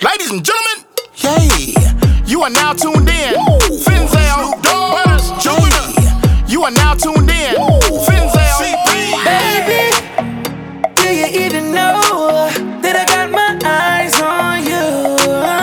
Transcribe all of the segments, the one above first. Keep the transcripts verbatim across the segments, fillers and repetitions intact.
Ladies and gentlemen, yay, you are now tuned in. Woo. Finzel, Butters, Jupiter. You are now tuned in. Woo. Finzel, C P. Baby, do you even know that I got my eyes on you?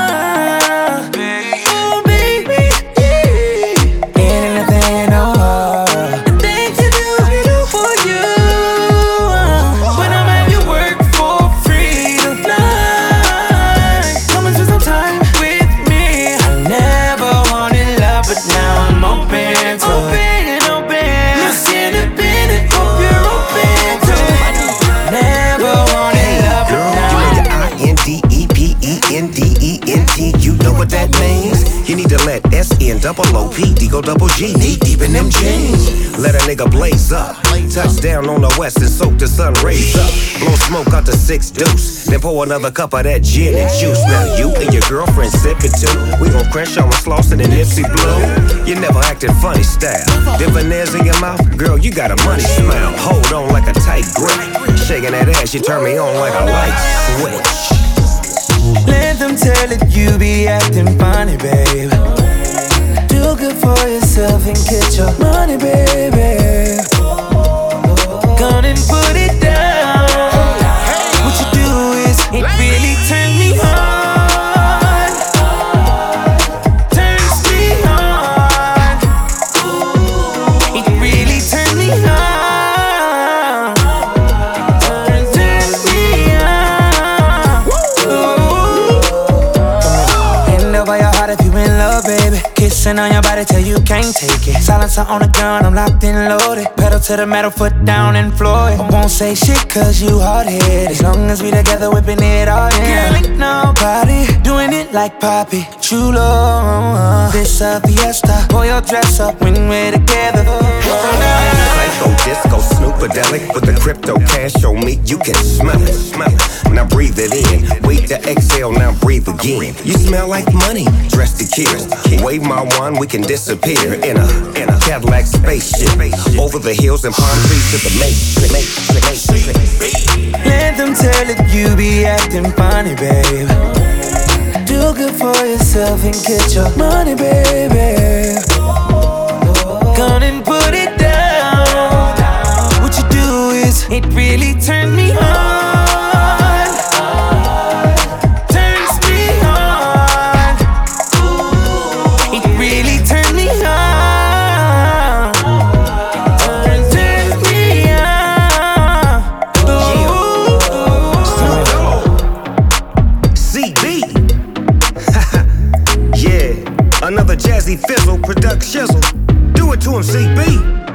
Oh, baby, yeah. Ain't anything I know. The things you do, I do for you. When I'm at your work for free tonight, come and spend some time with me. I never wanted love, but now I'm open to it. Open, Miss Independent, hope you're open to it. Never wanted love, but Girl, now you make the I N D E P E N D E N T. You know what that means? You need to let S N double O P D go double G knee deep in them jeans. Let a nigga blaze up. Touchdown on the west and soak the sun rays up. Blow smoke out the six deuce. Then pour another cup of that gin and juice. Now you and your girlfriend sip it too. We gon' crash on Slauson and Nipsey Blue. You never acted funny style. Them veneers in your mouth, girl, you got a money smile. Hold on like a tight grip. Shaking that ass, you turn me on like a light switch. let them tell it you be acting funny, babe. Do good for yourself and get your money, baby. Gone and put it down. What you do is, it really turns me on. Turns me on. It really turns me on. Turns me on. Hand over your heart if you in love, baby. Kissing on your body till you can't take it. Silencer on the gun, I'm locked and loaded. Pedal to the metal, foot down and floor it. I won't say shit cause you hard-headed. As long as we together whipping it all in. Girl, ain't nobody doing it like Poppy. True love, this a fiesta. Pull your dress up when we're together. Psycho, disco, snoopadelic. With the crypto cash on me, you can smell it, smell it. Now breathe it in. Wait to exhale, now breathe again. You smell like money, dressed to kill. Wave my wand, we can disappear in a in a Cadillac spaceship. Over the hills and palm trees to the matrix. Let them tell it you be acting funny, babe. Do good for yourself and get your money, baby. Gone and put it down. What you do is, it really turns me on. Turns me on. It really turns me on. Turns me on. C B. Yeah, another Jazzy Fizzle production. Do it to him, C B.